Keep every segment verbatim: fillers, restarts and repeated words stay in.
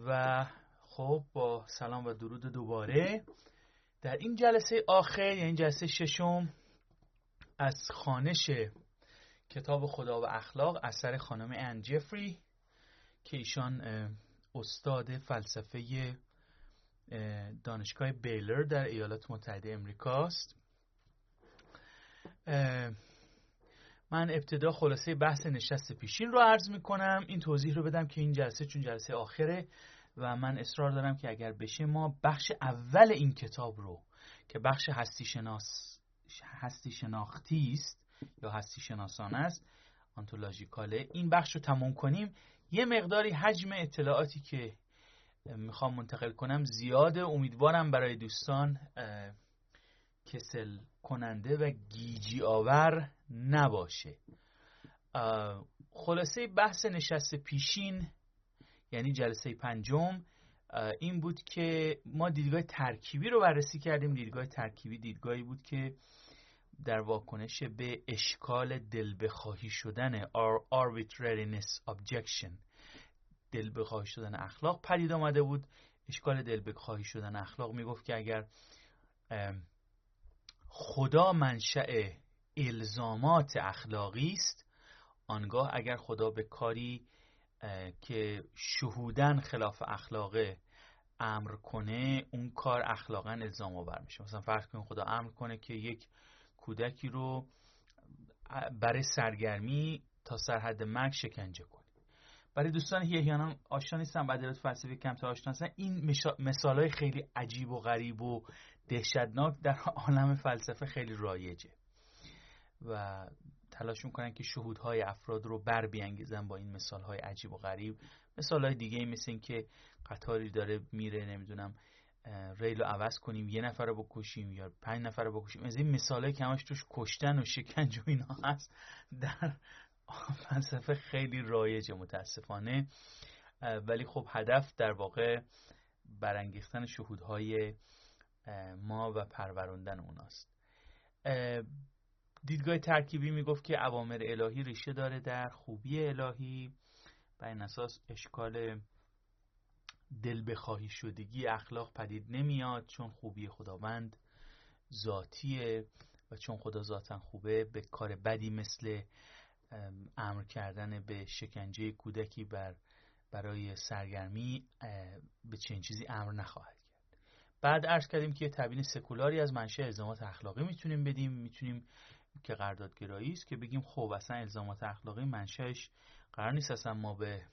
و خب با سلام و درود دوباره در این جلسه آخر، یعنی جلسه ششم از خوانش کتاب خدا و اخلاق اثر خانم ان جفری که ایشان استاد فلسفه دانشگاه بیلر در ایالات متحده امریکاست. من ابتدا خلاصه بحث نشست پیشین رو عرض میکنم، این توضیح رو بدم که این جلسه چون جلسه آخره و من اصرار دارم که اگر بشه ما بخش اول این کتاب رو که بخش هستی شناس هستی شناختی است یا هستی شناسانه است، آنتولوژیکاله، این بخش رو تموم کنیم. یه مقداری حجم اطلاعاتی که میخوام منتقل کنم زیاده، امیدوارم برای دوستان کسل کننده و گیجی آور نباشه. خلاصه بحث نشست پیشین یعنی جلسه پنجم این بود که ما دیدگاه ترکیبی رو بررسی کردیم. دیدگاه ترکیبی دیدگاهی بود که در واکنش به اشکال دل بخواهی شدن arbitrariness objection، دل بخواهی شدن اخلاق پدید آمده بود. اشکال دل بخواهی شدن اخلاق میگفت که اگر خدا منشأ الزامات اخلاقی است، آنگاه اگر خدا به کاری که شهودن خلاف اخلاقه امر کنه، اون کار اخلاقا الزام آور میشه. مثلا فرض کنید خدا امر کنه که یک کودکی رو برای سرگرمی تا سرحد مرگ شکنجه کنه. برای دوستان که احیانا آشنا نیستن با ادبیات فلسفی کمتر آشنا هستن، این مثالای خیلی عجیب و غریب و دهشتناک در عالم فلسفه خیلی رایجه و تلاش میکنن که شهودهای افراد رو بر بیانگیزن با این مثالهای عجیب و غریب. مثالهای دیگه مثل این که قطاری داره میره، نمیدونم ریل رو عوض کنیم، یه نفر رو بکشیم یا پنج نفر رو بکشیم. از این مثالهای که همش توش کشتن و شکنجه و اینا هست در فلسفه خیلی رایجه متاسفانه، ولی خب هدف در واقع برانگیختن شهودهای ما و پروراندن اوناست. دیدگاه ترکیبی میگفت که اوامر الهی ریشه داره در خوبی الهی، بر این اساس اشکال دل بخواهی شدگی اخلاق پدید نمیاد، چون خوبی خداوند ذاتیه و چون خدا ذاتاً خوبه به کار بدی مثل امر کردن به شکنجه کودکی بر برای سرگرمی به چنین چیزی امر نخواهد کرد. بعد عرض کردیم که تبیین سکولاری از منشأ الزامات اخلاقی میتونیم بدیم، میتونیم که قراردادگرایی است که بگیم خب اصلا الزامات اخلاقی منشأش قرار نیست اصلا ما به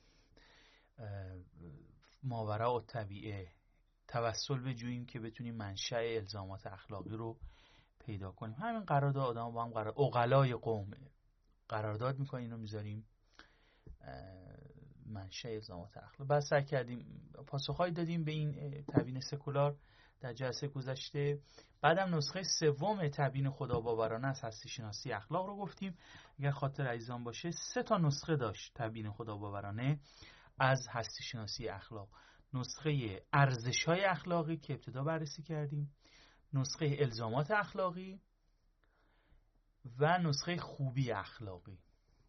ماوراء الطبیعه توسل بجوییم که بتونیم منشأ الزامات اخلاقی رو پیدا کنیم. همین قرارداد آدم با هم قرار عقلای قوم قرارداد میکنیم، اینو میذاریم منشأ الزامات اخلاق. بعد سعی کردیم پاسخهایی دادیم به این تبیین سکولار در جلسه گذشته. بعدم نسخه سوم تبیین خداباورانه از هستی شناسی اخلاق رو گفتیم. اگر خاطر عزیزان باشه سه تا نسخه داشت تبیین خداباورانه از هستی شناسی اخلاق. نسخه ارزش‌های اخلاقی که ابتدا بررسی کردیم، نسخه الزامات اخلاقی و نسخه خوبی اخلاقی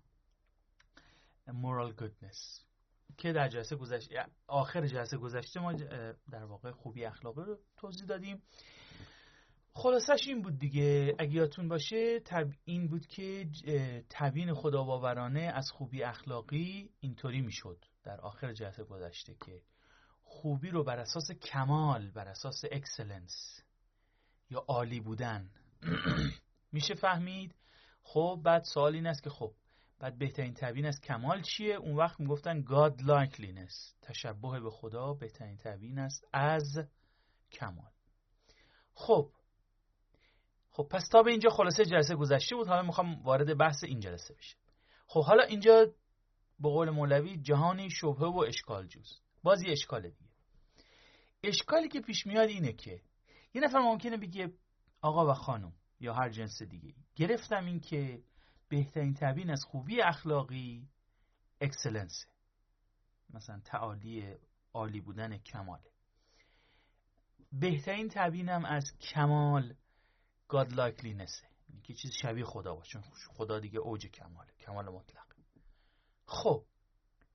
moral goodness که در جلسه گذشته آخر جلسه گذشته ما در واقع خوبی اخلاقی رو توضیح دادیم. خلاصش این بود دیگه، اگه یادتون باشه تب... این بود که تبیین خداباورانه از خوبی اخلاقی اینطوری میشد در آخر جلسه گذشته که خوبی رو بر اساس کمال، بر اساس اکسلنس یا عالی بودن میشه فهمید. خب بعد سوال این است که خب بعد بهترین تبیین از کمال چیه؟ اون وقت میگفتن God likeness، تشبه به خدا بهترین تبیین است از کمال. خب خب پس تا به اینجا خلاصه جلسه گذشته بود. حالا میخوام وارد بحث این جلسه بشم. خب حالا اینجا به قول مولوی جهانی شبهه و اشکال جوست، بازی اشکال دیگه. اشکالی که پیش میاد اینه که یه نفر ممکنه بگه آقا و خانم یا هر جنس دیگه، گرفتم این که بهترین تبیین از خوبی اخلاقی اکسلنسه، مثلا تعالی عالی بودن کماله. بهترین تبیینم از کمال God likeness، که چیز شبیه خدا باشه، خدا دیگه اوج کماله، کمال مطلق. خب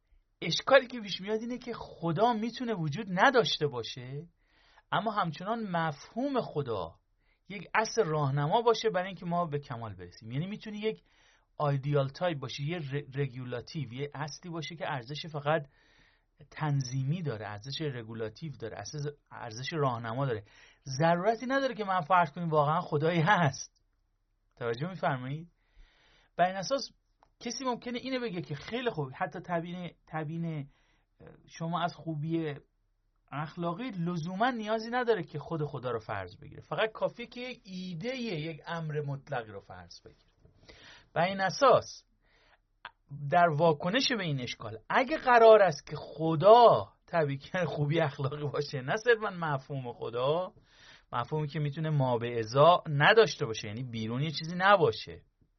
اشکالی که پیش میاد اینه که خدا میتونه وجود نداشته باشه اما همچنان مفهوم خدا یک اصل راهنما باشه برای اینکه ما به کمال برسیم. یعنی میتونه یک آیدیال تایپ باشه، یه رگولاتیو، یه اصلی باشه که ارزش فقط تنظیمی داره، ارزش رگولاتیو داره، ارزش راهنما داره. ضرورتی نداره که من فرض کنیم واقعا خدایی هست. توجه می‌فرمایید؟ بر این اساس کسی ممکنه اینو بگه که خیلی خوب، حتی تبیین تبیین شما از خوبی اخلاقی لزوما نیازی نداره که خود خدا رو فرض بگیره، فقط کافیه که یک ایده یک امر مطلقی رو فرض بگیره. بر این اساس در واکنش به این اشکال، اگه قرار است که خدا طبیعیاً خوبی اخلاقی باشه، نه صرفاً مفهوم خدا، مفهومی که میتونه ما به ازا نداشته باشه، یعنی بیرون یه چیزی نباشه،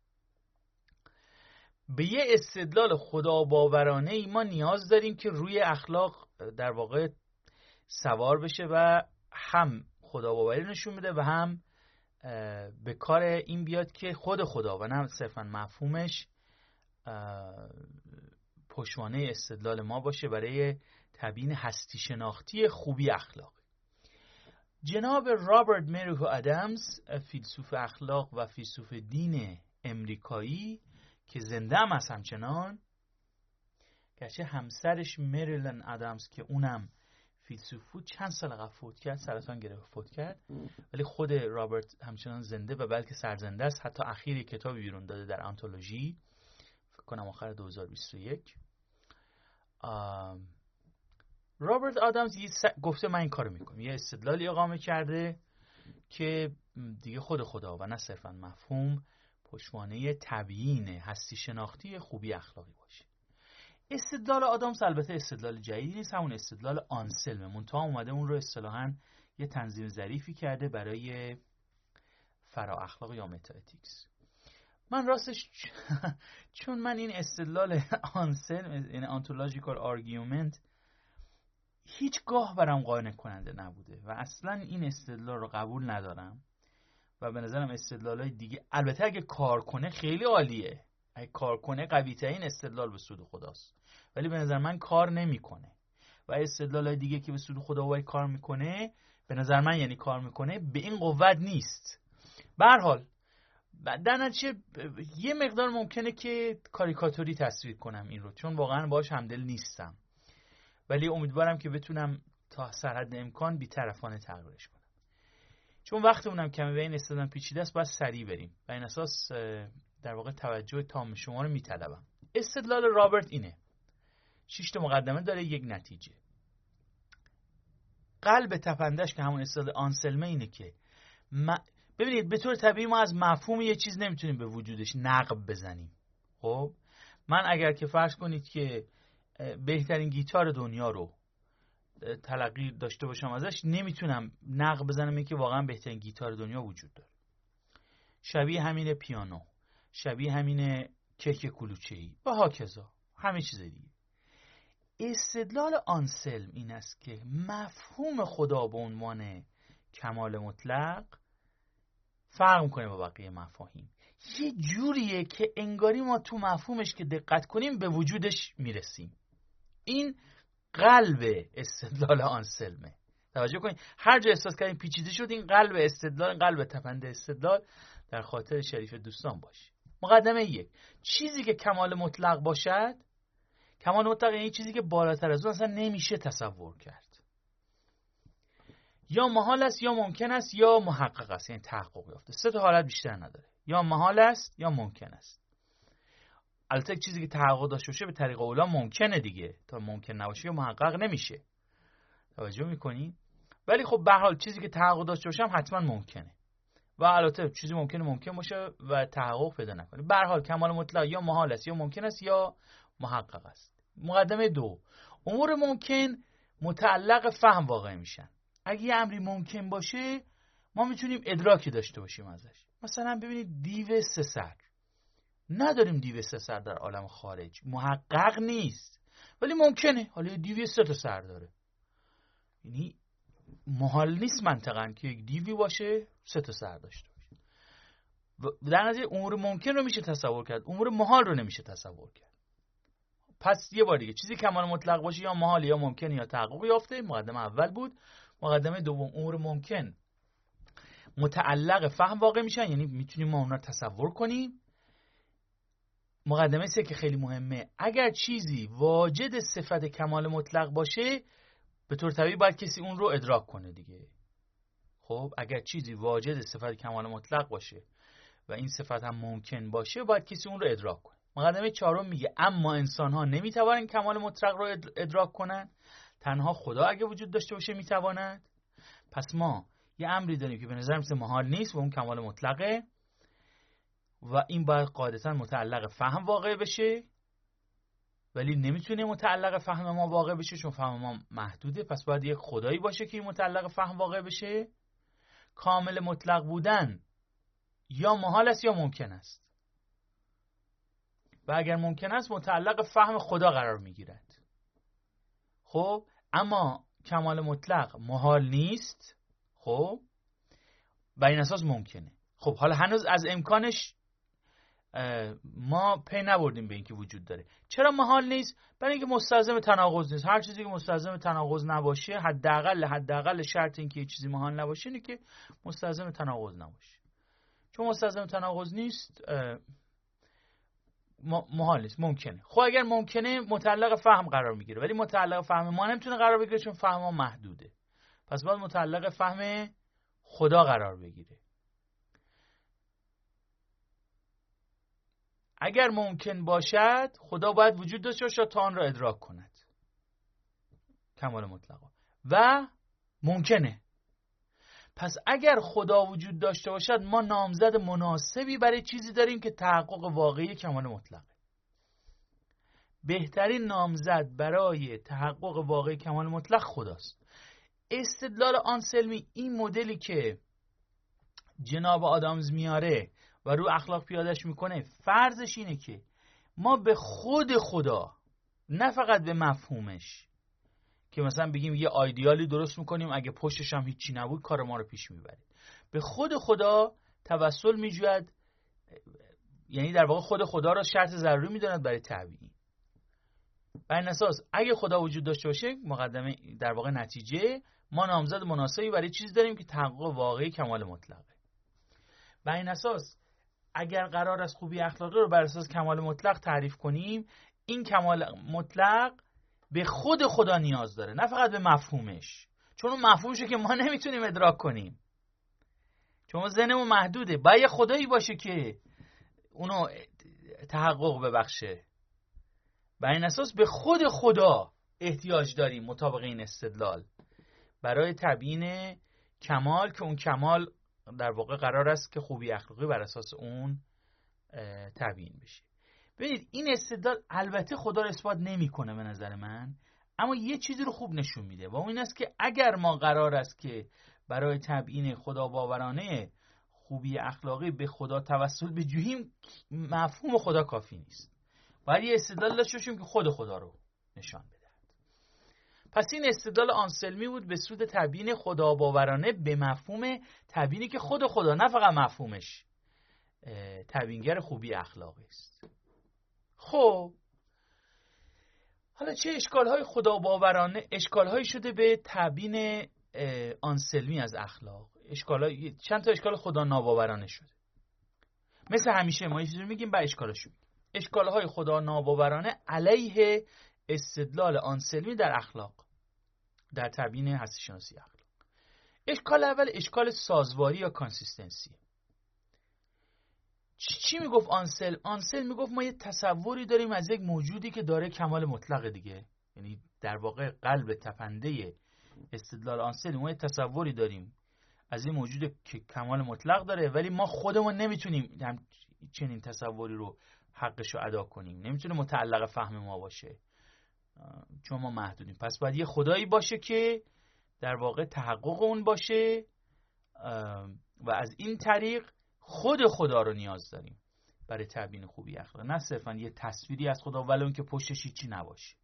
به یه استدلال خدا باورانه ای ما نیاز داریم که روی اخلاق در واقع سوار بشه و هم خدا باوری نشون بده و هم به کار این بیاد که خود خدا و نه صرفاً مفهومش پشتوانه استدلال ما باشه برای تبیین هستی شناختی خوبی اخلاق. جناب رابرت مریو آدامز، فیلسوف اخلاق و فیلسوف دین امریکایی که زنده هم هست همچنان، گرچه همسرش مریلن آدامز که اونم فیلسوف بود چند سال قبل فوت کرد، سرطان گرفت فوت کرد، ولی خود رابرت همچنان زنده و بلکه سرزنده است. حتی اخیر کتابی بیرون داده در آنتولوژی، فکر کنم آخر دو هزار و بیست و یک. رابرت آدامز س... گفته من این کارو میکنم، یه استدلالی اقامه کرده که دیگه خود خدا و نه صرفاً مفهوم پشتوانه تبیین هستی شناختی خوبی اخلاقی باشه. استدلال آدامز البته استدلال جدیدی نیست، همون استدلال آنسلم، منتها اومده اون رو اصطلاحاً یه تنظیم ظریفی کرده برای فرا اخلاق یا متااتیکس. من راستش چون من این استدلال آنسلم، یعنی آنتولوژیکال آرگومنت، هیچگاه برام قانع کننده نبوده و اصلا این استدلال رو قبول ندارم و به نظرم استدلالای دیگه البته اگه کار کنه خیلی عالیه، اگه کار کنه قوی ترین استدلال به سود خداست، ولی به نظر من کار نمیکنه و استدلالای دیگه که به سود خدا وای کار میکنه به نظر من یعنی کار میکنه به این قوت نیست. به هر حال در نتیجه یه مقدار ممکنه که کاریکاتوری تصویر کنم این رو، چون واقعا باهاش همدل نیستم، ولی امیدوارم که بتونم تا سرحد امکان بی‌طرفانه تغییرش کنم، چون وقتمونم کمه و این استدلال پیچیده است، باید سریع بریم و این اساس در واقع توجه تام شما رو میطلبم. استدلال رابرت اینه، شش تا مقدمه داره، یک نتیجه. قلب تپندش که همون استدلال آنسلمه اینه که ما ببینید به طور طبیعی ما از مفهوم یه چیز نمیتونیم به وجودش نقب بزنیم. خب من اگر که فرض کنید که بهترین گیتار دنیا رو تلقی داشته باشم ازش، نمیتونم نقب بزنم اینکه واقعا بهترین گیتار دنیا وجود داره. شبیه همین پیانو، شبیه همین کیک کلوچه‌ای و هاکذا همه چیز دیگه. استدلال آنسلم این است که مفهوم خدا به عنوان کمال مطلق فرق می‌کنه با بقیه مفاهیم، یه جوریه که انگاری ما تو مفهومش که دقت کنیم به وجودش میرسیم. این قلب استدلال آنسلمه. توجه کنید هر جا احساس کردین پیچیده شد، این قلب استدلال، قلب تپنده استدلال در خاطر شریف دوستان باشه. مقدمه یک، چیزی که کمال مطلق باشد، کمال مطلق یعنی چیزی که بالاتر از اون اصلا نمیشه تصور کرد، یا محال است یا ممکن است یا محقق است، یعنی تحقق یافته. سه تا حالت بیشتر نداره، یا محال است یا ممکن است. البته چیزی که تحقق داشته باشه به طریق اولا ممکنه دیگه، تا ممکن نباشه یا محقق نمیشه. توجه میکنی؟ ولی خب به هر حال چیزی که تحقق داشته باشه هم حتما ممکنه و البته چیزی ممکنه ممکن باشه و تحقق پیدا نکنه. به هر حال کمال مطلق یا محال است یا ممکن است یا محقق است. مقدمه دو، امور ممکن متعلق فهم واقع میشن. اگه یه امری ممکن باشه ما میتونیم ادراکی داشته باشیم ازش. مثلا ببینید دیو سه سر، نداریم دیو سه سر در عالم خارج، محقق نیست ولی ممکنه، حالا دیو سه تا سر داره، یعنی محال نیست منطقاً که یک دیوی باشه سه تا سر داشته باشه. و در نتیجه امور ممکن رو میشه تصور کرد، امور محال رو نمیشه تصور کرد. پس یه بار دیگه چیزی کمال مطلق باشه یا محال یا ممکن یا تحقق یافته، مقدمه اول بود. مقدمه دوم، امور ممکن متعلق فهم واقع میشن، یعنی میتونیم ما اونا تصور کنیم. مقدمه سه که خیلی مهمه، اگر چیزی واجد صفت کمال مطلق باشه به طور طبیعی باید کسی اون رو ادراک کنه دیگه. خب اگر چیزی واجد صفت کمال مطلق باشه و این صفت هم ممکن باشه باید کسی اون رو ادراک کنه. مقدمه چهارم میگه اما انسان ها نمیتوانند کمال مطلق رو ادراک کنن، تنها خدا اگه وجود داشته باشه میتواند. پس ما یه امری داریم که به نظر مثل محال نیست و اون کمال مطلقه و این باید قاعدتا متعلق فهم واقع بشه، ولی نمیتونه متعلق فهم ما واقع بشه چون فهم ما محدوده. پس باید یک خدایی باشه که این متعلق فهم واقع بشه. کامل مطلق بودن یا محال است یا ممکن است و اگر ممکن است متعلق فهم خدا قرار میگیرد. خب اما کمال مطلق محال نیست، خب و این اساس ممکنه. خب حالا هنوز از امکانش ما پی نبردیم به اینکه وجود داره. چرا محال نیست؟ برای اینکه مستلزم تناقض نیست. هر چیزی که مستلزم تناقض نباشه، حداقل حداقل شرط این که یه چیزی محال نباشه اینه که مستلزم تناقض نباشه. چون مستلزم تناقض نیست محال نیست، ممکنه. خب اگر ممکنه متعلق فهم قرار میگیره، ولی متعلق فهم ما نمیتونه قرار بگیره چون فهم ما محدوده. پس باید متعلق فهم خدا قرار بگیره. اگر ممکن باشد خدا باید وجود داشته باشد تا آن را ادراک کند، کمال مطلق. و ممکنه. پس اگر خدا وجود داشته باشد ما نامزد مناسبی برای چیزی داریم که تحقق واقعی کمال مطلقه. بهترین نامزد برای تحقق واقعی کمال مطلق خداست. استدلال آنسلمی، این مدلی که جناب آدامز میاره و رو اخلاق پیادش میکنه، فرضش اینه که ما به خود خدا، نه فقط به مفهومش، که مثلا بگیم یه آیدیالی درست میکنیم اگه پشتش هم هیچی نبود کار ما رو پیش میبره، به خود خدا توسل میجوید، یعنی در واقع خود خدا را شرط ضروری میداند برای تعبیین. بر این اساس اگه خدا وجود داشته باشه، مقدمه در واقع نتیجه، ما نامزد مناسبی برای چیز داریم که تحقق واقعی کمال مطلقه. بر این اساس اگر قرار است خوبی اخلاقی رو بر اساس کمال مطلق تعریف کنیم، این کمال مطلق به خود خدا نیاز داره، نه فقط به مفهومش، چون اون مفهومشه که ما نمیتونیم ادراک کنیم، چون ذهنمون محدوده. باید یه خدایی باشه که اونو تحقق ببخشه. بر این اساس به خود خدا احتیاج داریم مطابق این استدلال برای تبیین کمال، که اون کمال در واقع قرار است که خوبی اخلاقی بر اساس اون تبیین بشه. ببینید این استدلال البته خدا رو اثبات نمیکنه به نظر من، اما یه چیزی رو خوب نشون میده و اون این است که اگر ما قرار است که برای تبیین خدا باورانه خوبی اخلاقی به خدا توسل بجوییم، مفهوم خدا کافی نیست. باید یه استدلال داشته باشیم که خود خدا رو نشان بده. پس این استدلال آنسلمی بود به سود تبیین خدا باورانه به مفهوم تبیینی که خود خدا، نه فقط مفهومش، تبیینگر خوبی اخلاقی است. خب حالا چه اشکال‌های خدا باورانه، اشکال‌هایی شده به تبیین آنسلمی از اخلاق؟ اشکال‌های، چند تا اشکال خدا ناباورانه شده. مثل همیشه ما یه چیزی میگیم با اشکالش میگیم. اشکال‌های خدا ناباورانه علیه استدلال آنسلمی در اخلاق، در تبیین هستی شناسی اخلاق. اشکال اول اشکال سازواری یا کانسیستنسی. چی, چی میگفت آنسل؟ آنسل میگفت ما یه تصوری داریم از یک موجودی که داره کمال مطلق دیگه، یعنی در واقع قلب تپنده استدلال آنسل، ما یه تصوری داریم از این موجود که کمال مطلق داره، ولی ما خودمون نمیتونیم هم چنین تصوری رو حقش رو ادا کنیم، نمیتونه متعلق فهم ما باشه چون ما محدودیم. پس باید یه خدایی باشه که در واقع تحقق اون باشه و از این طریق خود خدا رو نیاز داریم برای تبیین خوبی اخلاق، نه صرفا یه تصویری از خدا ولو اون که پشتش هیچی نباشه.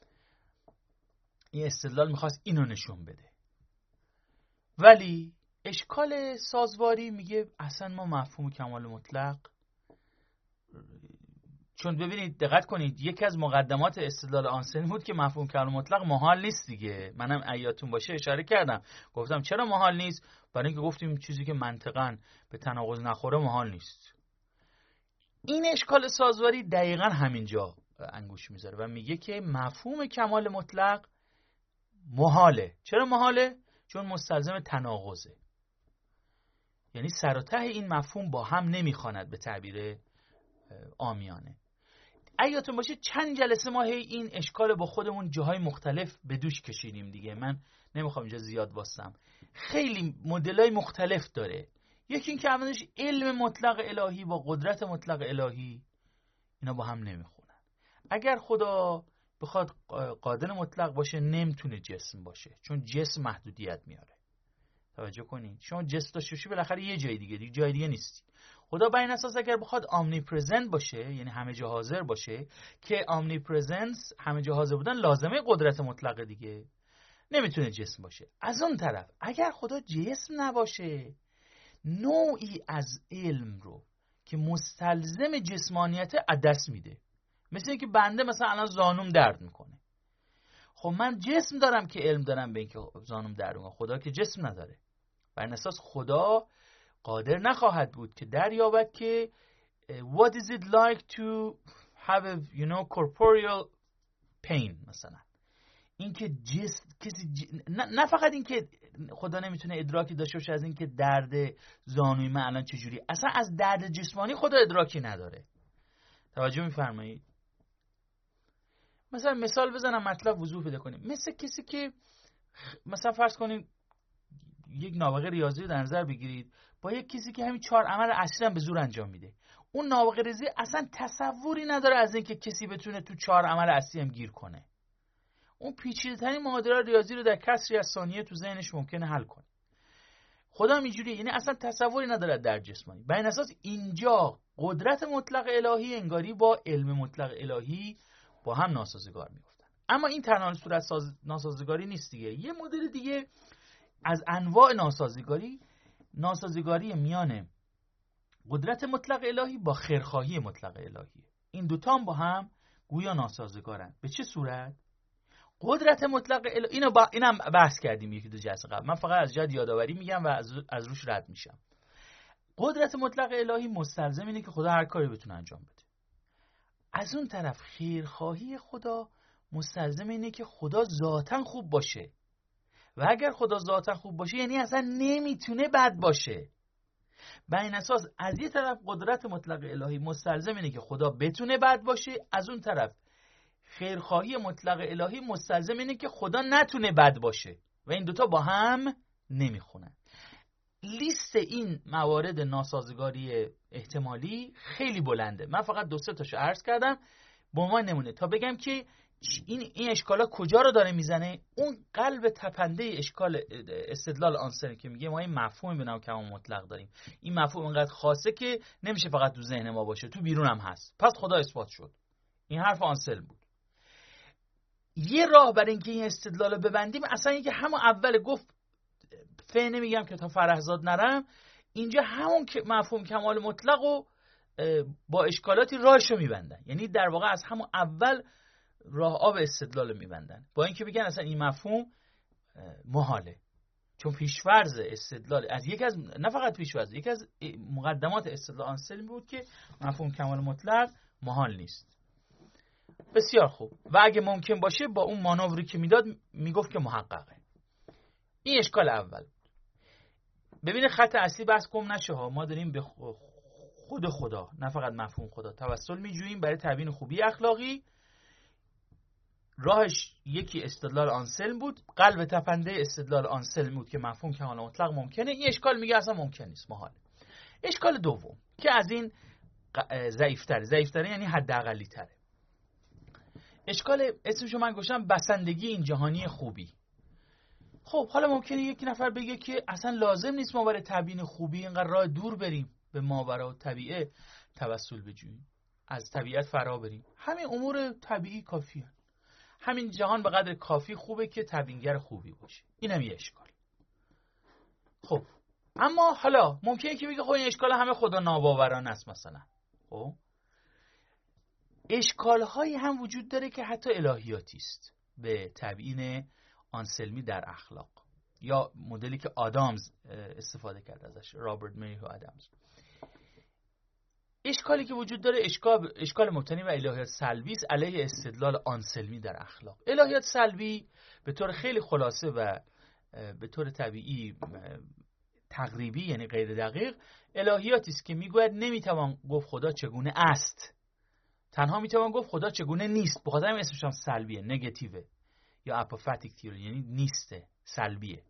این استدلال میخواست اینو نشون بده. ولی اشکال سازواری میگه اصلا ما مفهوم کمال مطلق چون ببینید دقت کنید یکی از مقدمات استدلال آنسلم بود که مفهوم کمال مطلق محال نیست دیگه. منم ایاتون باشه اشاره کردم، گفتم چرا محال نیست؟ برای اینکه گفتیم چیزی که منطقاً به تناقض نخوره محال نیست. این اشکال سازواری دقیقاً همینجا انگوش میذاره و میگه که مفهوم کمال مطلق محاله. چرا محاله؟ چون مستلزم تناقضه، یعنی سر و ته این مفهوم با هم نمیخواند به تعبیر عامیانه. اگه یادتون باشه چند جلسه ما هی این اشکال با خودمون جاهای مختلف به دوش کشیدیم دیگه، من نمیخوام اینجا زیاد واسم. خیلی مدلای مختلف داره. یکی این که اولش علم مطلق الهی با قدرت مطلق الهی اینا با هم نمیخونن. اگر خدا بخواد قادر مطلق باشه نمیتونه جسم باشه، چون جسم محدودیت میاره. توجه کنید شما جسم داشته باشی بالاخره یه جای دیگه دیگه جای دیگه نیستی. خدا بر این اساس اگر بخواد آمنی پرزنت باشه، یعنی همه جا حاضر باشه، که آمنی پرزنس همه جا حاضر بودن لازمه قدرت مطلق دیگه، نمیتونه جسم باشه. از اون طرف اگر خدا جسم نباشه، نوعی از علم رو که مستلزم جسمانیت از دست میده. مثل اینکه بنده مثلا الان زانوم درد میکنه، خب من جسم دارم که علم دارم به اینکه زانوم درد میکنه، خدا که جسم نداره. بر این اساس خدا قادر نخواهد بود که دریابد که what is it like to have a you know corporeal pain. مثلا این که جسم کسی ج... نه... نه فقط این که خدا نمیتونه ادراکی داشته باشه از این که درد زانوی من الان چجوری، اصلا از درد جسمانی خدا ادراکی نداره. توجه میفرمایید؟ مثلا مثال بزنم مطلب وضوح پیدا کنیم. مثل کسی که مثلا فرض کنیم یک نابغه ریاضی رو در نظر بگیرید با یک کسی که همین چهار عمل اصلی هم به زور انجام میده. اون نابغه ریاضی اصلا تصوری نداره از اینکه کسی بتونه تو چهار عمل اصلی هم گیر کنه. اون پیچیده‌ترین معادله ریاضی رو در کسری از ثانیه تو ذهنش ممکنه حل کنه. خدا هم اینجوریه، یعنی اصلا تصوری نداره در جسمانی. بر این اساس اینجا قدرت مطلق الهی انگاری با علم مطلق الهی با هم ناسازگار میافتن. اما این تنها صورت ساز... ناسازگاری نیست دیگه. یه مدل دیگه از انواع ناسازگاری، ناسازگاری میان قدرت مطلق الهی با خیرخواهی مطلق الهی. این دوتا هم با هم گویا ناسازگارن. به چه صورت؟ قدرت مطلق الهی اینو با اینم بحث کردیم یکی دو جلسه قبل، من فقط از جد یادآوری میگم و از از روش رد میشم. قدرت مطلق الهی مستلزم اینه که خدا هر کاری بتونه انجام بده. از اون طرف خیرخواهی خدا مستلزم اینه که خدا ذاتاً خوب باشه، و اگر خدا ذاتاً خوب باشه یعنی اصلا نمیتونه بد باشه. بر این اساس از یه طرف قدرت مطلق الهی مستلزم اینه که خدا بتونه بد باشه، از اون طرف خیرخواهی مطلق الهی مستلزم اینه که خدا نتونه بد باشه و این دوتا با هم نمیخونن. لیست این موارد ناسازگاری احتمالی خیلی بلنده. من فقط دو سه تاشو عرض کردم به عنوان نمونه تا بگم که این این اشکالا کجا رو داره میزنه. اون قلب تپنده اشکال استدلال آنسلم که میگه ما این مفهوم به نام کمال مطلق داریم، این مفهوم اینقدر خاصه که نمیشه فقط تو ذهن ما باشه، تو بیرون هم هست، پس خدا اثبات شد. این حرف آنسلم بود. یه راه برای اینکه این استدلال رو ببندیم اصلا اینکه همون اول گفت فه نمیگم که تا فرهزاد نرم، اینجا همون که مفهوم کمال مطلق و با اشکالاتی راهشو میبندن، یعنی در واقع از همون اول راه آب استدلال میبندن، با اینکه بگن اصلا این مفهوم محاله، چون پیشفرض استدلال از یک از نه فقط پیشفرض، یک از مقدمات استدلال آنسلم بود که مفهوم کمال مطلق محال نیست. بسیار خوب. و اگه ممکن باشه با اون مانوری که میداد میگفت که محققه. این اشکال اول. ببینه خط اصلی بحث گم نشه ها، ما داریم به خود خدا نه فقط مفهوم خدا توسل میجوییم برای تبیین خوبی اخلاقی. راهش یکی استدلال آنسلم بود، قلب تپنده استدلال آنسلم بود که مفهوم کمال مطلق ممکنه. این اشکال میگه اصلا ممکن نیست، محال. اشکال دوم که از این ضعیف‌تره، ضعیف‌تره یعنی حداقلی تره. اشکال اسمشو من گوشم بسندگی این جهانی خوبی. خب حالا ممکنه یک نفر بگه که اصلا لازم نیست ما برای تبیین خوبی اینقدر راه دور بریم، به ماورا و طبیعه توسل بجوییم، از طبیعت فرا بریم، همین امور طبیعی کافیه، همین جهان به قدر کافی خوبه که تبیینگر خوبی باشه. این هم یه اشکال. خب اما حالا ممکنه که بگه خب این اشکال همه خدا ناباورانه است مثلا. خب اشکال‌هایی هم وجود داره که حتی الهیاتی است به تبیین آنسلمی در اخلاق، یا مدلی که آدامز استفاده کرد ازش، رابرت میو آدامز. اشکالی که وجود داره اشکال اشکال مبتنی بر الهیات سلبی است علیه استدلال آنسلمی در اخلاق. الهیات سلبی به طور خیلی خلاصه و به طور طبیعی تقریبی، یعنی غیر دقیق، الهیاتی است که میگوید نمیتوان گفت خدا چگونه است، تنها میتوان گفت خدا چگونه نیست. بخاطر همین اسمش هم سلبیه، نگاتیوه یا اپوفاتیک تیوری، یعنی نیسته، سلبیه.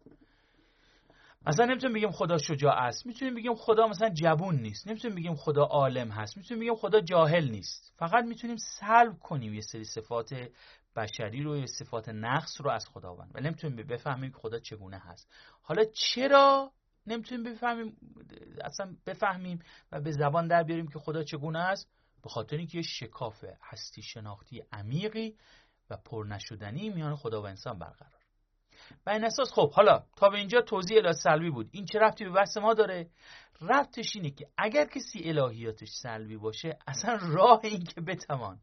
مثلا نمیتونیم بگیم خدا شجاع است، میتونیم بگیم خدا مثلا جوون نیست، نمیتونیم بگیم خدا عالم هست، میتونیم بگیم خدا جاهل نیست. فقط میتونیم سلب کنیم یه سری صفات بشری رو، یه صفات نقص رو از خداوند، ولی نمیتونیم بفهمیم که خدا چگونه هست. حالا چرا نمیتونیم بفهمیم اصلا بفهمیم و به زبان در بیاریم که خدا چگونه است؟ به خاطر اینکه شکاف هستی شناختی عمیقی و پرنشدنی میان خدا و انسان برقرار. و این اساس خب حالا تا به اینجا توضیح الهیات سلبی بود. این چه ربطی به بحث ما داره؟ ربطش اینه که اگر کسی الهیاتش سلبی باشه، اصلا راه این که بتوان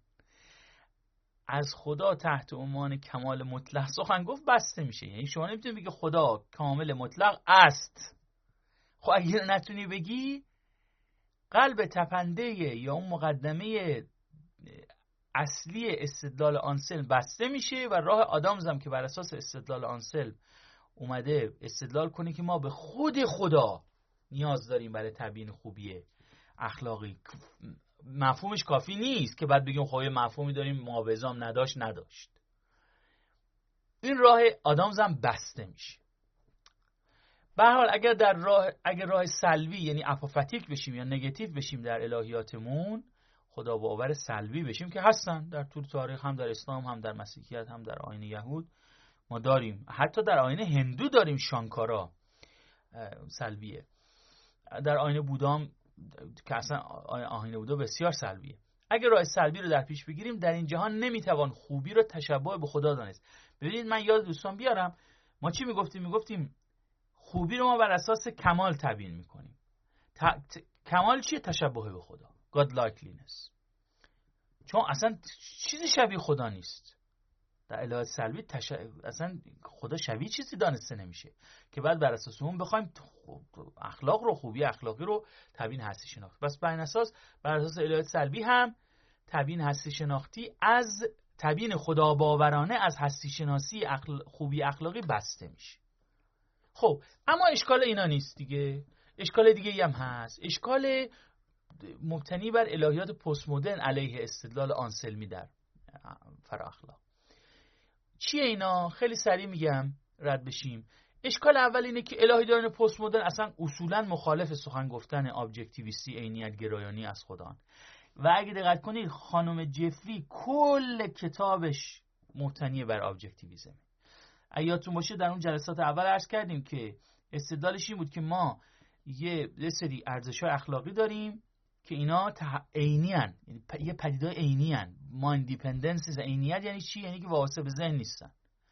از خدا تحت عنوان کمال مطلق سخن گفت بسته میشه. یعنی شما نمیتونی بگی خدا کامل مطلق است. خب اگر نتونی بگی، قلب تپنده یا اون مقدمه اصلی استدلال آنسلم بسته میشه و راه آدامز هم که بر اساس استدلال آنسلم اومده استدلال کنه که ما به خود خدا نیاز داریم برای تبیین خوبی اخلاقی، مفهومش کافی نیست که بعد بگیم خب یه مفهومی داریم معاوضه‌ام نداشت نداشت. این راه آدامز هم بسته میشه. به هر حال اگر در راه اگر راه سلبی یعنی اپوفاتیک بشیم یا نگاتیو بشیم در الهیاتمون، خدا باور سلبی بشیم که هستن در طول تاریخ، هم در اسلام هم در مسیحیت هم در آیین یهود ما داریم، حتی در آیین هندو داریم شانکارا سلبیه، در آیین بودام که اصلا آیین بودا بسیار سلبیه. اگر راه سلبی رو در پیش بگیریم، در این جهان نمیتوان خوبی رو تشبه به خدا دانست. ببینید من یاد دوستان بیارم، ما چی میگفتیم؟ میگفتیم خوبی رو ما بر اساس کمال تبیین میکنیم. ت... ت... کمال چیه؟ تشبه به خدا، God likeness. چون اصلا چیزی شبیه خدا نیست. در الهیات سلبی تش... اصلا خدا شبیه چیزی دانسته نمیشه که بعد بر اساس اون بخوایم اخلاق رو، خوبی اخلاقی رو تبیین هستی شناختی. بس بر این اساس بر اساس الهیات سلبی هم تبیین هستی شناختی از تبیین خدا باورانه از هستی شناسی اخل... خوبی اخلاقی بسته میشه. خب اما اشکال اینا نیست دیگه، اشکال دیگه هم هست، اشکال مبتنی بر الهیات پست مدرن علیه استدلال آنسلمی در فرا اخلاق. چیه اینا؟ خیلی سریع میگم رد بشیم. اشکال اول اینه که الهیداران پست مدرن اصلا اصولا مخالف سخن گفتن ابجکتیویستی، عینیت گرایانی از خدا. و اگه دقت کنید خانم جفری کل کتابش مبتنی بر ابجکتیویسم. یادتون باشه در اون جلسات اول عرض کردیم که استدلالش این بود که ما یه سری ارزش‌های اخلاقی داریم که اینا عینی ان، یعنی یه پدیده‌های عینی ان. مایند دیپندنس عینیت یعنی چی؟ یعنی که وابسته به ذهن نیستن،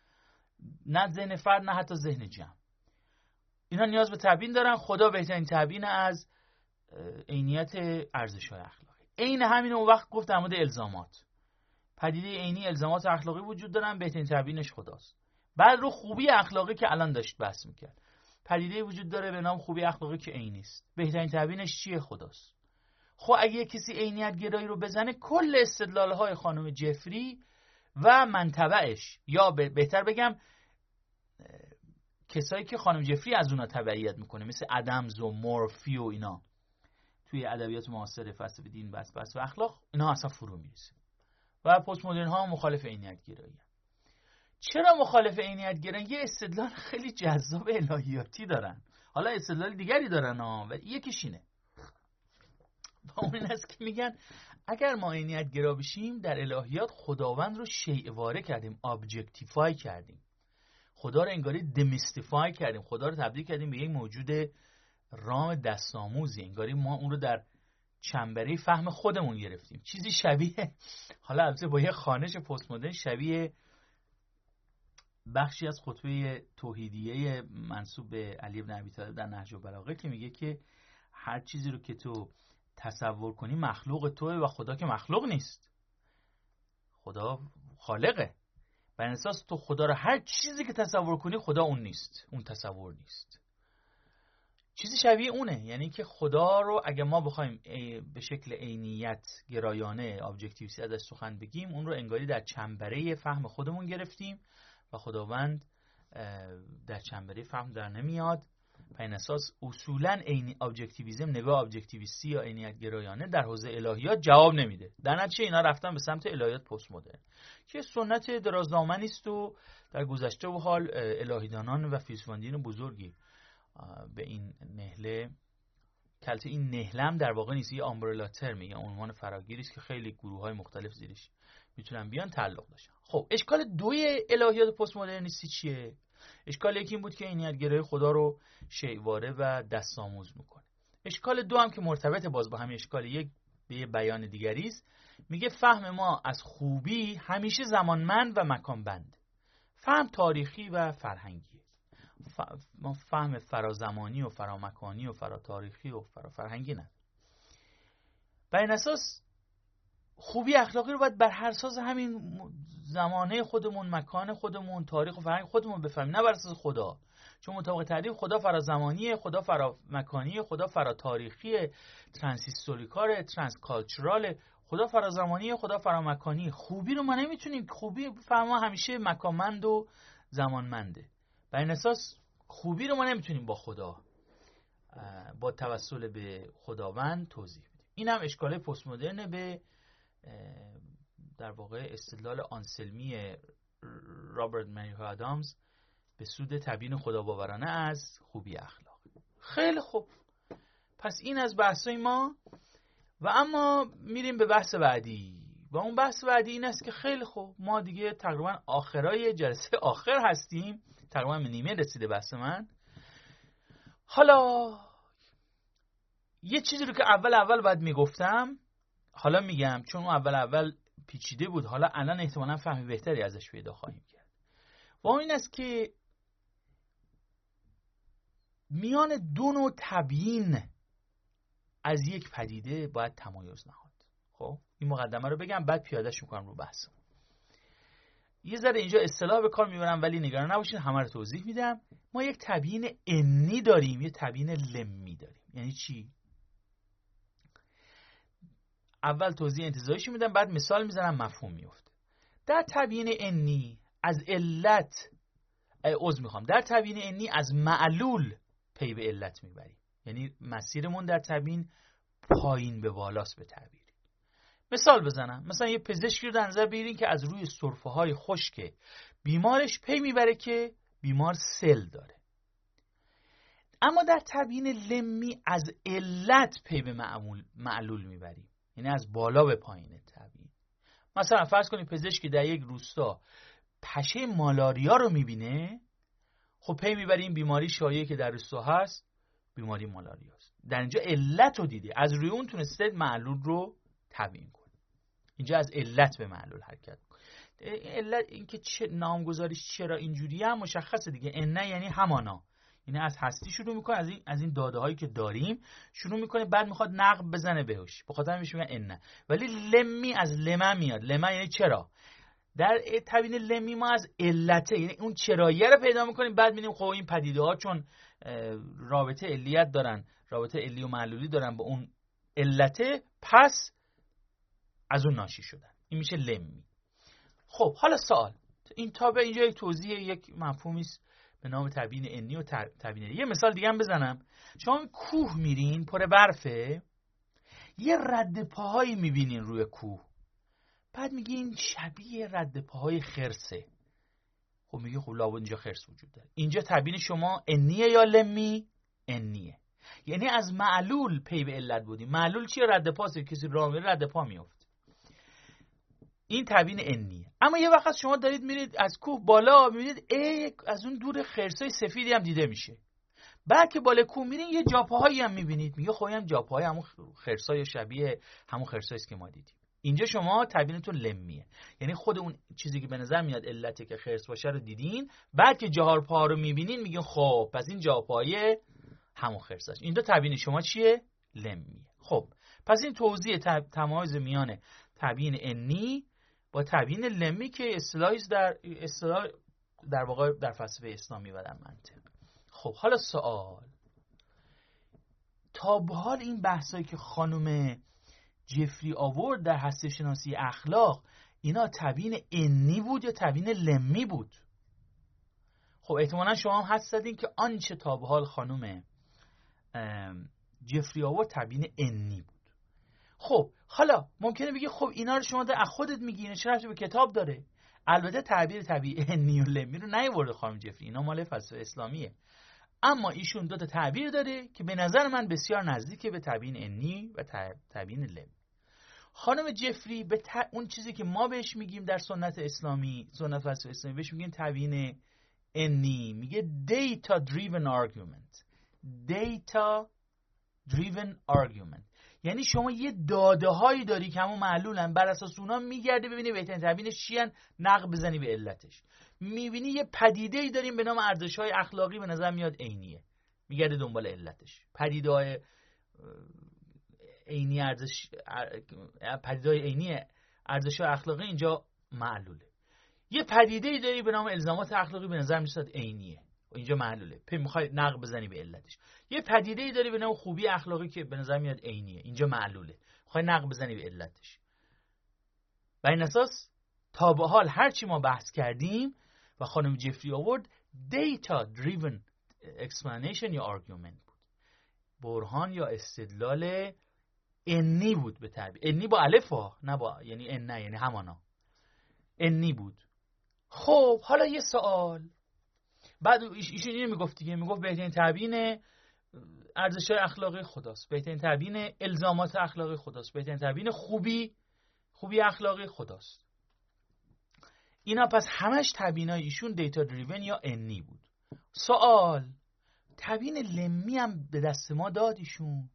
نه ذهن فرد نه حتی ذهن جمع. اینا نیاز به تبیین دارن. خدا بهترین تبیین از عینیت ارزش‌های اخلاقی. عین همین اون وقت گفت در مورد الزامات، پدیده عینی الزامات اخلاقی وجود دارن، بهترین تبیینش خداست. بعد رو خوبی اخلاقی که الان داشت بحث میکرد، پدیده وجود داره به نام خوبی اخلاقی که عینی است، بهترین تبیینش چیه؟ خداست. خب اگه کسی عینیت گرایی رو بزنه، کل استدلال‌های خانم جفری و منتبعش، یا بهتر بگم کسایی که خانم جفری از اونها تبعیت میکنه، مثل ادمز و مورفی و اینا، توی ادبیات معاصر فلسفه دین بس بس و اخلاق، اینا اصلا فرو میرسه. و پست مدرن ها مخالف عینیت گرایی. چرا مخالف عینیت گرایی؟ یه استدلال خیلی جذاب الهیاتی دارن. حالا استدلال دیگری دارن ها، و یکیش اینه. و اون این است که میگن اگر ما عینیت گرا بشیم، در الهیات خداوند رو شیء کردیم، ابجکتیفای کردیم، خدا رو انگاری دمیستیفای کردیم، خدا رو تبدیل کردیم به یک موجود رام دستآموزی، انگاری ما اون رو در چنبره فهم خودمون گرفتیم. چیزی شبیه، حالا البته با یه خوانش پست مدرن، شبیه بخشی از خطبه توحیدیه منسوب به علی بن ابی طالب در نهج البلاغه که میگه که هر چیزی رو که تو تصور کنی مخلوق توه و خدا که مخلوق نیست. خدا خالقه. بر اساس تو خدا رو هر چیزی که تصور کنی خدا اون نیست، اون تصور نیست، چیزی شبیه اونه. یعنی که خدا رو اگه ما بخوایم به شکل عینیت گرایانه ابجکتیویستی ازش سخن بگیم، اون رو انگاری در چنبره فهم خودمون گرفتیم و خداوند در چنبره فهم در نمیاد. په این اساس اصولا عینی ابجکتیویسم، نگاه ابجکتیویستی یا عینیت گرایانه در حوزه الهیات جواب نمیده. در نتیجه اینا رفتن به سمت الهیات پست مدرن که سنت درازدامنی است و در گذشته و حال الهیدانان و فیلسوفان بزرگی به این نهله کلت این نهلم در واقع نیست، یه آمبرلا ترم، یه عنوان فراگیری است که خیلی گروه‌های مختلف زیرش میتونن بیان تعلق داشتن. خب اشکال دوی الهیات پست مدرنیستی چیه؟ اشکال یکی این بود که عینیت گرای خدا رو شیواره و دست‌آموز میکنه. اشکال دو هم که مرتبط باز با همین اشکال یک به یه بیان دیگری است، میگه فهم ما از خوبی همیشه زمانمند و مکانبند. فهم تاریخی و فرهنگی، ما فهم فرازمانی و فرامکانی و فراتاریخی و فرافرهنگی نه. بر این اساس خوبی اخلاقی رو باید بر هر اساس همین زمانه خودمون، مکان خودمون، تاریخ و فرهنگ خودمون بفهمیم، نه بر اساس خدا. چون مطابق تعریف خدا فرازمانیه، خدا فرامکانیه، خدا فراتاریخیه، ترانسیستوریکاره، ترانس کالچوراله، خدا فرازمانیه، خدا فرامکانیه. خوبی رو ما نمیتونیم، خوبی فهم ما همیشه مکانمند و زمانمنده. بر این اساس خوبی رو ما نمیتونیم با خدا با توسل به خداوند توضیح بدیم. این هم اشکال پست مدرن به در واقع استدلال آنسلمی رابرت منیو آدامز به سود تبیین خداباورانه از خوبی اخلاق. خیلی خوب، پس این از بحثای ما و اما میریم به بحث بعدی. و اون بحث بعدی این است که خیلی خوب، ما دیگه تقریبا آخرای جلسه آخر هستیم، تقریبا به نیمه رسیده بحث من. حالا یه چیزی رو که اول اول باید میگفتم حالا میگم، چون اول اول پیچیده بود، حالا الان احتمالاً فهم بهتری ازش پیدا خواهیم کرد. و این است که میان دو نوع تبیین از یک پدیده باید تمایز نهاد. خب این مقدمه رو بگم، بعد پیادهش میکنم رو بحثم. یه ذره اینجا اصطلاح به کار میبرم ولی نگران نباشید، همه رو توضیح میدم. ما یک تبیین انی داریم، یک تبیین لمی داریم. یعنی چی؟ اول توضیح انتزاعیشو میدم، بعد مثال میزنم مفهوم میفته. در تبیین انی از علت عذر میخوام در تبیین انی از معلول پی به علت میبریم. یعنی مسیرمون در تبیین پایین به بالاست به تعبیر. مثال بزنم، مثلا یه پزشکی رو در نظر بگیرین که از روی سرفه های خشک بیمارش پی میبره که بیمار سل داره. اما در تبیین لمی از علت پی به معمول معلول میبریم، یعنی از بالا به پایین تبیین. مثلا فرض کنید پزشکی در یک روستا پشه مالاریا رو میبینه، خب پی میبریم بیماری شایعی که در روستا هست بیماری مالاریا است. در اینجا علت رو دیدی، از روی اون تونسته معلول رو تبیین کنه. اینجا از علت به معلول حرکت کنه. علت اینکه چه نامگذاریش چرا اینجوریه هم مشخصه دیگه. ان یعنی همانا، یعنی از هستی شروع میکنه، از این از این داده هایی که داریم شروع میکنه، بعد میخواد نقب بزنه بهش، بخاطر همین میگن ان. ولی لمی از لمه میاد. لمه یعنی چرا. در تبیین لمی ما از علته، یعنی اون چراییه رو پیدا میکنیم، بعد میبینیم خب این پدیده ها چون رابطه علیت دارن، رابطه علی و معلولی دارن با اون علته، پس از اون ناشی شدن. این میشه لمی. خب حالا سوال، این تابع اینجا یک توضیح یک مفهومی است به نام تبیین انی و تبیین انی. یه مثال دیگه هم بزنم. شما کوه میرین پر برفه، یه رد پاهایی میبینین روی کوه، بعد میگین شبیه رد پاهای خرسه. خب میگه خب لابد اینجا خرس وجود داره. اینجا تبیین شما انیه یا لمی؟ انیه. یعنی از معلول پی به علت بودیم. معلول چیه؟ رد پاست، کسی راه میره رد پا میفته. این تبیین انیه. اما یه وقت شما دارید میرید از کوه بالا، میبینید ای از اون دور خرسای سفیدی هم دیده میشه. بعد که بالا کوه میرین یه جاپاهایی هم میبینید، میگه خب این جاپاهای همون خرسای شبیه همون خرسایی است که ما دیدیم. اینجا شما تبیینتون لمیه، یعنی خود اون چیزی که به نظر میاد علته که خرس باشه رو دیدین، بعد که جهار پا رو میبینین میگین خب پس این جاپای همون خرس است. این دو تبیین شما چیه؟ لمیه. خب پس این توضیح تمایز میان تبیین انی با تبیین لمی که اصطلاحی در اصطلاح در واقع در فلسفه اسلامی و در منطق. خب حالا سوال، تا به حال این بحثایی که خانم جفری آورد در هستی شناسی اخلاق، اینا تبیین انی بود یا تبیین لمی بود؟ خب احتمالا شما هم حدس زدین که آنچه تا به حال خانم جفری آورد تبیین انی بود. خب حالا ممکنه بگی خب اینا رو شما در خودت میگی، اینا چه ربطی به کتاب داره؟ البته تعبیر طبیعی انی و لمی رو نیورده خانم جفری، اینا مال فلسفه اسلامیه، اما ایشون دو تا تعبیر داره که به نظر من بسیار نزدیکه به تبیین انی و تبیین لمی. خانم جفری به ت... اون چیزی که ما بهش میگیم در سنت اسلامی، سنت فلسفه اسلامی بهش میگیم تبیین انی، میگه data driven argument. data driven argument یعنی شما یه داده هایی داری که همون معلولن، بر اساس اونا میگردی ببینی بهترین تبیینش چیه، نقد بزنی به علتش. میبینی یه پدیده ای داریم به نام ارزش های اخلاقی، به نظر میاد عینیه، میگرده دنبال علتش. پدیده های عینی ارزش پدیده های عینی ارزش های اخلاقی اینجا معلوله. یه پدیده ای داری به نام الزامات اخلاقی، به نظر میاد عینیه، اینجا معلوله، پس میخوای نقد بزنی به علتش. یه پدیده ای داری به نام خوبی اخلاقی که به نظر میاد عینیه، اینجا معلوله، میخوای نقد بزنی به علتش. و این اساس تا به حال هر چی ما بحث کردیم و خانم جفری آورد data driven explanation یا argument بود، برهان یا استدلال انی بود. به تعبیر انی با الف ها، نه با یعنی ان، نه یعنی همانا، انی بود. خب حالا یه سوال، بعد ایشون اینو میگفت دیگه، میگفت بهترین تبیین ارزش‌های اخلاقی خداست، بهترین تبیین الزامات اخلاقی خداست، بهترین تبیین خوبی خوبی اخلاقی خداست. اینا پس همش تبیینای ایشون دیتا دریون یا انی بود. سوال، تبیین لمی هم به دست ما داد ایشون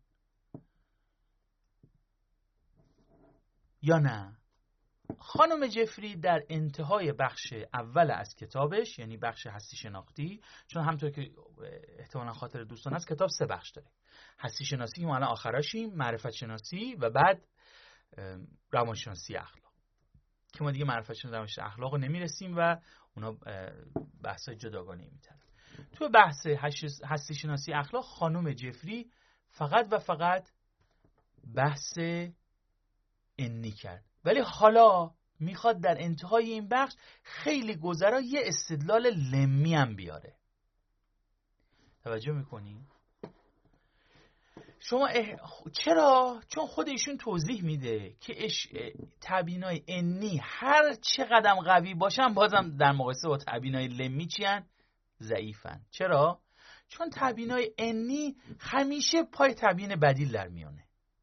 یا نه؟ خانم جفری در انتهای بخش اول از کتابش، یعنی بخش هستی شناختی، چون همونطور که احتمالاً خاطر دوستان هست کتاب سه بخش داره، هستی شناسی که ما الان آخراشیم، معرفت شناسی و بعد روانشناسی اخلاق، که ما دیگه معرفت شناسی روانشناسی اخلاق رو نمیرسیم و اونا بحثای جداگانه میترن. تو بحث هستی شناسی اخلاق خانم جفری فقط و فقط بحث انی کرد، ولی حالا میخواد در انتهای این بخش خیلی گذرا یه استدلال لمی هم بیاره. توجه میکنی؟ شما اه... چرا؟ چون خود ایشون توضیح میده که اش... تبیینای انی هر چه قدم قوی باشن بازم در مقایسه با تبیینای لمی چیان؟ ضعیفن. چرا؟ چون تبیینای انی همیشه پای تبیین بدیل در میانه.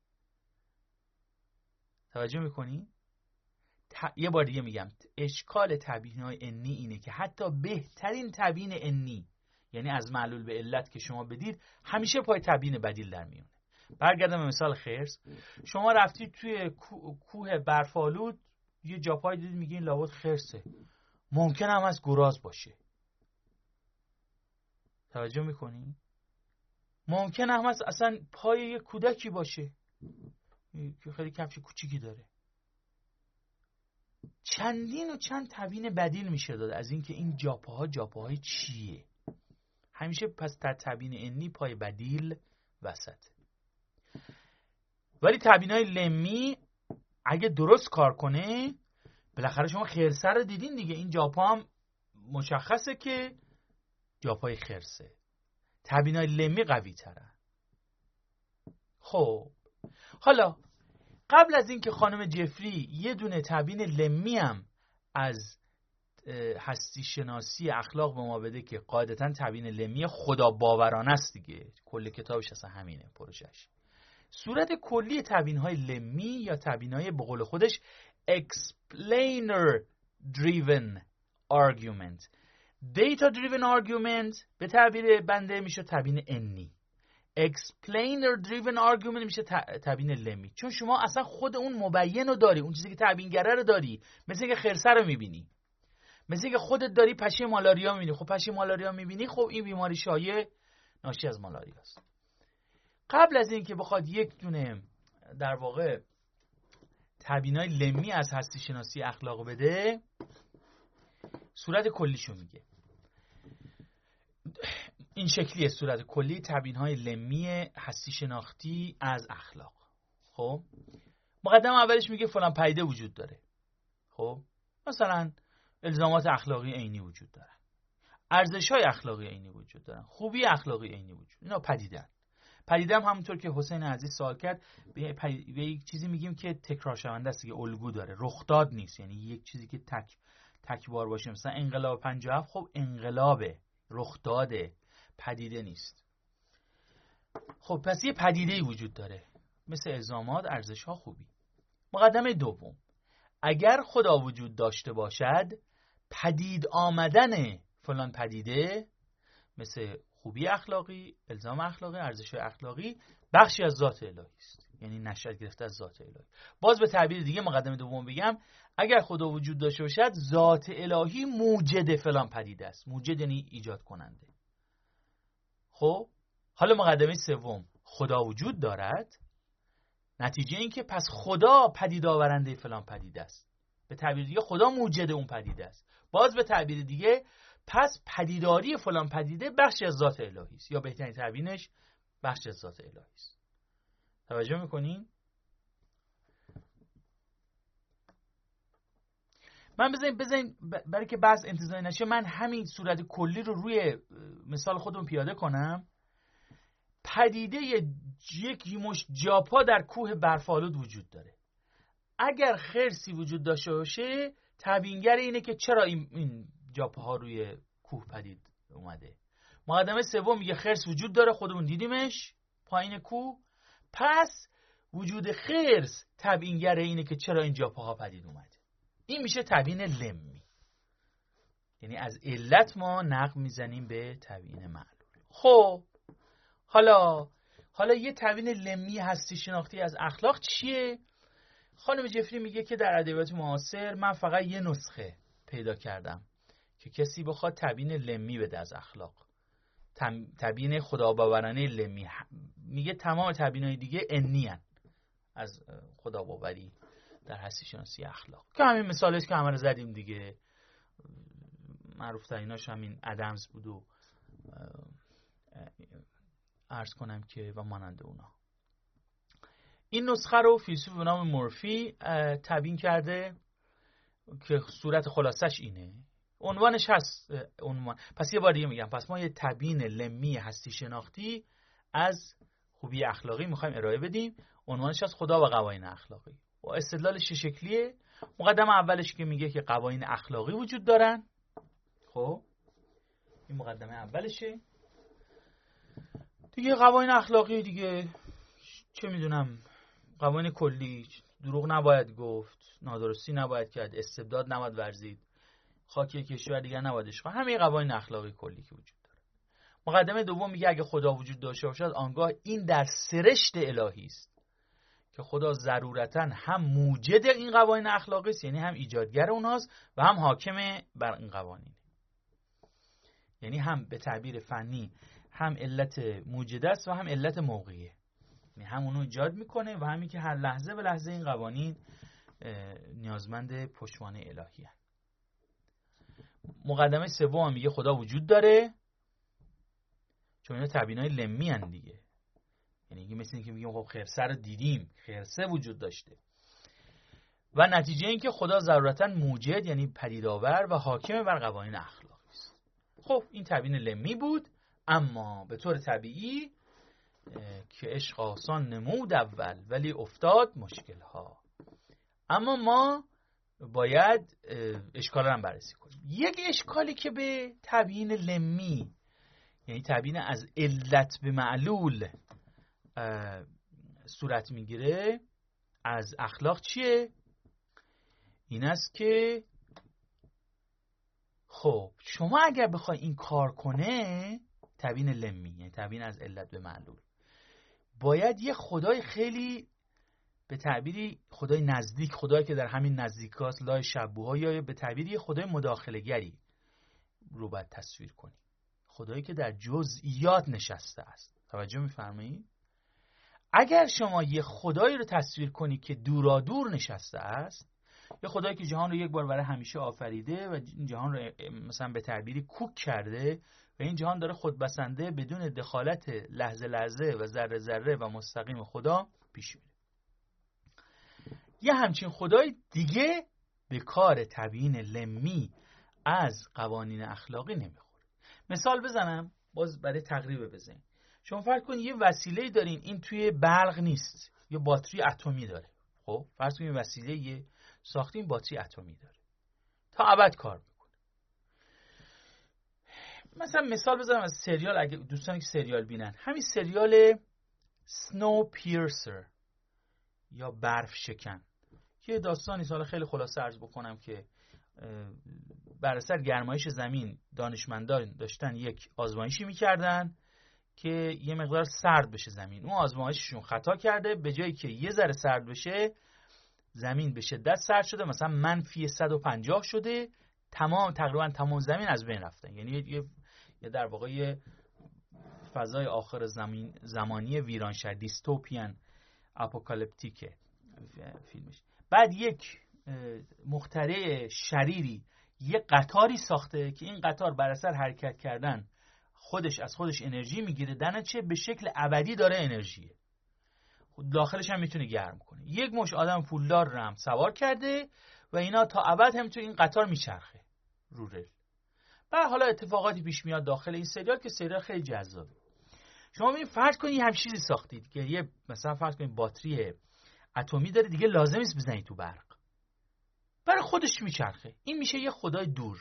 توجه میکنی؟ ت... یه بار دیگه میگم، اشکال تبیین‌های انی اینه که حتی بهترین تبیین انی، یعنی از معلول به علت که شما بدید، همیشه پای تبیین بدیل در میونه. برگردم به مثال خرس. شما رفتید توی کو... کوه برف‌آلود، یه جاپای دیدید میگین لابد خرسه، ممکن هم از گراز باشه. توجه میکنی؟ ممکن هم از اصلا پای یه کودکی باشه که خیلی کفش کوچیکی داره. چندین و چند تبیین بدیل میشه داد از اینکه این جاپاها جاپاهای چیه. همیشه پس در تبیین انی پای بدیل وسط. ولی تبیینای لمی اگه درست کار کنه، بالاخره شما خرسه رو دیدین دیگه، این جاپا هم مشخصه که جاپای خرسه. تبیینای لمی قوی تره. خب حالا قبل از اینکه خانم جفری یه دونه تبیین لمی هم از هستی شناسی اخلاق به ما بده که قاعدتاً تبیین لمی خدا باورانه است دیگه، کل کتابش اصلا همینه پروژش. صورت کلی تبیین‌های لمی یا تبیین‌های به قول خودش explainer driven argument، data driven argument به تعبیر بنده میشه تبیین انی، explainer driven argument میشه تبیین لمی. چون شما اصلا خود اون مبین رو داری، اون چیزی که تبیینگره رو داری، مثل اینکه خرسه رو میبینی، مثل اینکه خودت داری پشه مالاریا میبینی. خب پشه مالاریا میبینی، خب این بیماری شایع ناشی از مالاریا است. قبل از اینکه بخواد یک دونه در واقع تبیین‌های لمی از هستی شناسی اخلاق بده، صورت کلیشو میگه. این شکلیه صورت کلی تبیین‌های لمی هستی شناختی از اخلاق. خب مقدمه اولش میگه فلان پدیده وجود داره. خب مثلا الزامات اخلاقی عینی وجود دارن، ارزش‌های اخلاقی عینی وجود دارن، خوبی اخلاقی عینی وجود، اینا پدیده‌اند. پدیده هم همونطور که حسین عزیز سوال کرد به, پدید... به یک چیزی میگیم که تکرار شونده است، که الگو داره، رخداد نیست. یعنی یک چیزی که تک تک بار باشه. مثلا انقلاب پنجاه و هفت خب انقلابه، رخداده، پدیده نیست. خب پس یه پدیده‌ای وجود داره مثل الزامات، ارزش‌ها، خوبی. مقدمه دوم، اگر خدا وجود داشته باشد، پدید آمدن فلان پدیده مثل خوبی اخلاقی، الزام اخلاقی، ارزش اخلاقی بخشی از ذات الهی است. یعنی نشأت گرفته از ذات الهی. باز به تعبیر دیگه مقدمه دوم بگم، اگر خدا وجود داشته باشد، ذات الهی موجد فلان پدیده است. موجد یعنی ایجاد کننده. خب حالا مقدمه سوم، خدا وجود دارد، نتیجه این که پس خدا پدید آورنده فلان پدیده است. به تعبیر دیگه خدا موجد اون پدیده است. باز به تعبیر دیگه پس پدیداری فلان پدیده بخشی از ذات الهی است، یا بهترین تعبیرش بخشی از ذات الهی است. توجه میکنین؟ من بزنین بزنین برای که بحث انتزاعی نشه، من همین صورت کلی رو روی مثال خودم پیاده کنم. پدیده یک مشت جاپا در کوه برف‌آلود وجود داره. اگر خرسی وجود داشته باشه، تبیینگر اینه که چرا این, این جاپاها روی کوه پدید اومده. مقدمه سوم میگه خرس وجود داره، خودمون دیدیمش پایین کوه، پس وجود خرس تبیینگر اینه که چرا این جاپاها پدید اومده. این میشه تبیین لمی. یعنی از علت ما نقل میزنیم به تبیین معلول. خب حالا حالا یه تبیین لمی هستی شناختی از اخلاق چیه؟ خانم جفری میگه که در ادبیات معاصر من فقط یه نسخه پیدا کردم که کسی بخواد تبیین لمی بده از اخلاق. تبیین خداباورانه لمی. میگه تمام تبیین‌های دیگه انی هن از خداباوری در هستی شناسی اخلاق. که همین مثالش که همه رو زدیم دیگه. معروف تریناش همین ادمز بود و عرض کنم که و مانند اونا. این نسخه رو فیلسوف به نام مورفی تبیین کرده که صورت خلاصش اینه. عنوانش هست عنوان. پس یه بار دیگه میگم، پس ما یه تبیین لمی هستی شناختی از خوبی اخلاقی میخوایم ارائه بدیم. عنوانش از خدا و قوانین اخلاقی. و استدلالش چه شکلیه؟ مقدمه اولش که میگه که قوانین اخلاقی وجود دارن. خب این مقدمه اولشه. دیگه قوانین اخلاقی دیگه چه میدونم، قوانین کلی، دروغ نباید گفت، نادرستی نباید کرد، استبداد نباید ورزید، خاکی کشور دیگه نباید اشغال، همه قوانین اخلاقی کلی که وجود داره. مقدمه دوم میگه اگه خدا وجود داشته باشد، آنگاه این در سرشت الهی است که خدا ضرورتاً هم موجد این قوانین اخلاقی است، یعنی هم ایجادگر اونهاست و هم حاکم بر این قوانین. یعنی هم به تعبیر فنی هم علت موجده است و هم علت موقعیه. یعنی هم اونو ایجاد میکنه و همین که هر لحظه به لحظه این قوانین نیازمند پشتوانه الهی هست. مقدمه سوم میگه خدا وجود داره، چون اینا تبیینای لمی هن دیگه. یعنی مثل اینکه میگیم خب خرسه رو دیدیم، خرسه وجود داشته. و نتیجه این که خدا ضرورتاً موجد یعنی پدیدآور و حاکم بر قوانین اخلاقی است. خب این تبیین لمی بود، اما به طور طبیعی که عشق آسان نمود اول ولی افتاد مشکل ها. اما ما باید اشکالا هم بررسی کنیم. یک اشکالی که به تبیین لمی یعنی تبیین از علت به معلول صورت میگیره از اخلاق چیه؟ این است که خب شما اگر بخوای این کار کنه، تبیین لمی یعنی تبیین از علت به معلول، باید یه خدای خیلی به تعبیری خدای نزدیک، خدایی که در همین نزدیکاست، لای شبوها، یا به تعبیری خدای مداخله گری رو باید تصویر کنی. خدایی که در جزئیات نشسته است. توجه می‌فرمایید؟ اگر شما یه خدایی رو تصویر کنی که دورا دور نشسته است، یه خدایی که جهان رو یک بار برای همیشه آفریده و این جهان رو مثلا به تعبیری کوک کرده و این جهان داره خودبسنده بدون دخالت لحظه لحظه و ذره ذره و مستقیم خدا پیش میره، یه همچین خدای دیگه به کار تبیین لمی از قوانین اخلاقی نمیخوره. مثال بزنم باز برای تقریب بزنیم. شما فرض کنید یه وسیله دارین، این توی برق نیست، یه باتری اتمی داره. خب فرض کنید وسیله یه ساختین باتری اتمی داره، تا ابد کار میکنه. مثلا مثال بزنم از سریال، اگه دوستانی که سریال بینن، همین سریال سنو پیرسر یا برف شکن، که داستانی سال خیلی خلاصه عرض بکنم که بر اثر گرمایش زمین دانشمندان داشتن یک آزمایشی میکردن که یه مقدار سرد بشه زمین. اون آزمایششون خطا کرده، به جایی که یه ذره سرد بشه زمین به شدت سرد شده، مثلا منفی صد و پنجاه شده، تمام تقریبا تمام زمین از بین رفتن. یعنی یه, یه در واقع یه فضای آخر زمین زمانی ویرانشهر، دیستوپیان اپوکالیپتیکه فیلمش. بعد یک مخترع شریری یه قطاری ساخته که این قطار بر اثر حرکت کردن خودش از خودش انرژی میگیره، در نتیجه به شکل ابدی داره انرژیه، داخلش هم میتونه گرم کنه. یک مش آدم پولدار رو هم سوار کرده و اینا تا ابد هم تو این قطار میچرخه رو رل. بعد حالا اتفاقاتی پیش میاد داخل این سریال که سریال خیلی جذابه. شما می فرض کنید همین چیزی ساختید که یه مثلا فرض کنید باتری اتمی داره، دیگه لازم نیست بزنید تو برق، برای خودش میچرخه. این میشه یه خدای دور.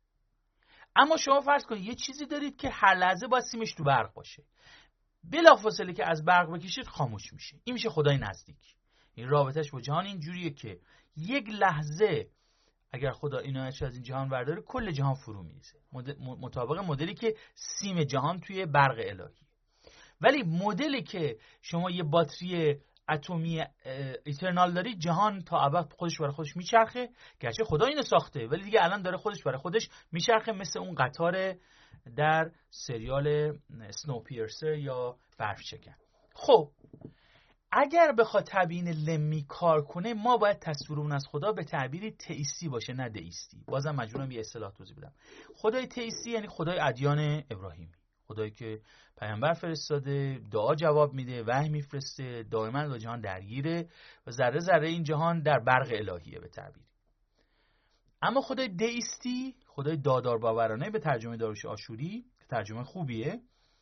اما شما فرض کنید یه چیزی دارید که هر لحظه باید سیمش تو برق باشه، بلافاصله که از برق بکشید خاموش میشه. این میشه خدای نزدیک. این رابطش با جهان این جوریه که یک لحظه اگر خدا عنایتش از این جهان برداره کل جهان فرو میریزه، مطابق مدلی که سیم جهان توی برق الهی. ولی مدلی که شما یه باتری اتمی ایترنال داری، جهان تا ابد خودش برای خودش میچرخه، گرچه خدا اینو ساخته ولی دیگه الان داره خودش برای خودش میچرخه، مثل اون قطار در سریال سنو پیرسر یا برف شکن. خب اگر بخواد تبیین لمی کار کنه، ما باید تصویرمون از خدا به تعبیری تئیستی باشه نه دئیستی. بازم مجبورم یه اصطلاح توضیح بدم. خدای تئیستی یعنی خدای ادیان ابراهیمی، خدایی که پیامبر فرستاده، دعا جواب میده، وحی میفرسته، دائما با جهان درگیره و ذره ذره این جهان در برق الهیه به تعبیری. اما خدای دئیستی، خدای دادار باورانه به ترجمه داریوش آشوری که ترجمه خوبیه،